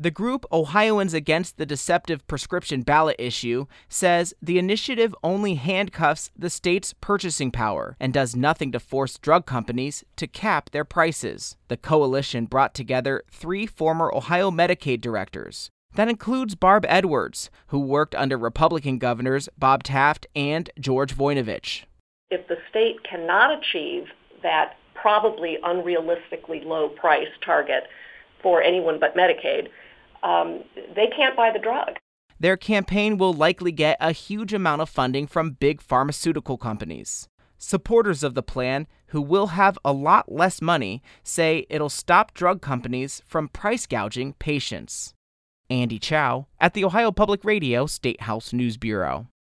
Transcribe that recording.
The group Ohioans Against the Deceptive Prescription Ballot issue says the initiative only handcuffs the state's purchasing power and does nothing to force drug companies to cap their prices. The coalition brought together 3 former Ohio Medicaid directors. That includes Barb Edwards, who worked under Republican governors Bob Taft and George Voinovich. If the state cannot achieve that probably unrealistically low price target for anyone but Medicaid, they can't buy the drug. Their campaign will likely get a huge amount of funding from big pharmaceutical companies. Supporters of the plan, who will have a lot less money, say it'll stop drug companies from price gouging patients. Andy Chow at the Ohio Public Radio State House News Bureau.